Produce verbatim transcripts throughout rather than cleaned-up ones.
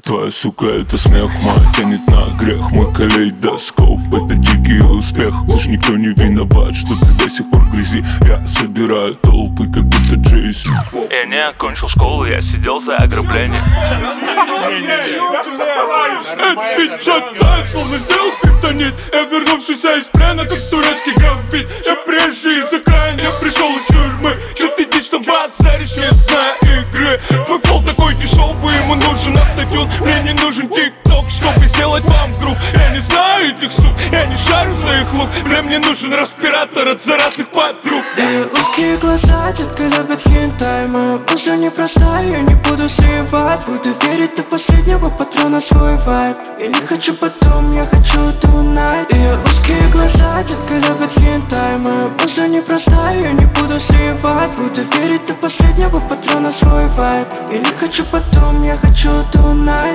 Твоя сука, это смех мой, тянет на грех. Мой калейдоскоп, это дикий успех. Уж никто не виноват, что ты до сих пор в грязи. Я собираю толпы, как будто Джейси. Я не окончил школу, я сидел за ограбление. Эд час так, словно сделал скриптонит. Я вернувшийся из плена, как турецкий гамбит. Я приезжий из окраин, я пришел из тюрьмы. Чё ты дичь там бацаришь, не зная игры. Твой флоу такой дешевый, ему нужен автотюн. Мне не нужен тик-ток, чтобы сделать вам грув. Я не знаю этих сук, я не шарю за их лук. Бля, мне нужен респиратор от заразных подруг. Ее узкие глаза, детка любит хентай. Моя пузо непростая, я не буду сливать. Буду верить до последнего патрона свой вайб. Я не хочу потом, я хочу tonight. Ее узкие глаза, детка любит хентай. Моя пузо непростая, я не буду сливать. Буду верить до последнего патрона свой вайб. Я не хочу потом, я хочу tonight.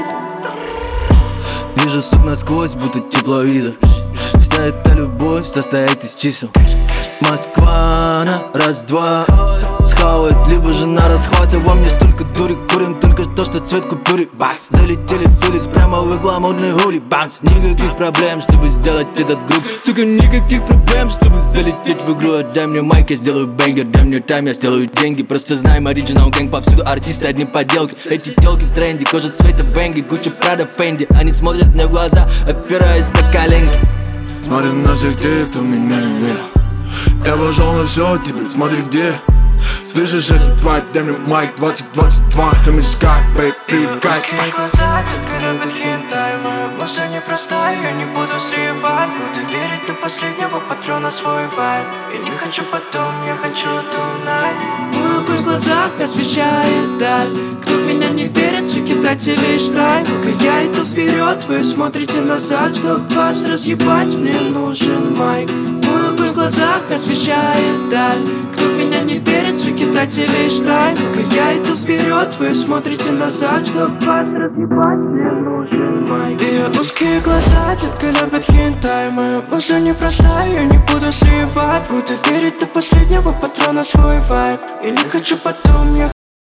Вижу сук насквозь, будто тепловизор. Вся эта любовь состоит из чисел. Москва на раз-два схавает, либо же на расхвате. Во мне столько дури, курим только то, что цвет купюры. Бакс, залетели с улиц прямо в гламурный хули. Бамс, никаких проблем, чтобы сделать этот групп. Сука, никаких проблем, чтобы залететь в игру. Отдай мне майк, я сделаю бенгер. Дай мне тайм, я сделаю деньги. Просто знаем оригинал гэнг, повсюду артисты, одни поделки. Эти телки в тренде, кожа цвета бенги. Гуччи, Прада, Фенди. Они смотрят мне в глаза, опираясь на коленки. Смотрим на всех тех, кто меня не верил. Я пошел на все, теперь смотри где. Слышишь этот вайб, дай мне майк двадцать двадцать два. Let me sky, baby, привыкай. Узкие глаза, детка любит хентай. Моя муза непростая, я не буду сливать. Буду верить до последнего патрона свой вайб. Я не хочу потом, я хочу tonight. Мой огонь в глазах освещает даль. Кто в меня не верит, суки, дайте лишь дай. Пока я иду вперед, вы смотрите назад. Чтоб вас разъебать, мне нужен майк. Мой огонь в глазах освещает даль. Кто в меня не верит, суки, дайте лишь дай. Пока я иду вперед, вы смотрите назад. Чтоб вас разъебать, мне нужен майк. Ее узкие глаза, детка любит хентай. Моя муза непростая, я не буду сливать. Буду верить до последнего патрона свой вайб. Я не хочу потом, я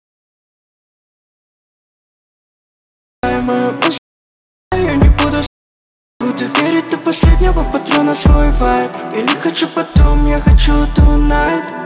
Моя муза, я не буду Буду верить до последнего патрона свой вайб. Я не хочу потом, я хочу tonight.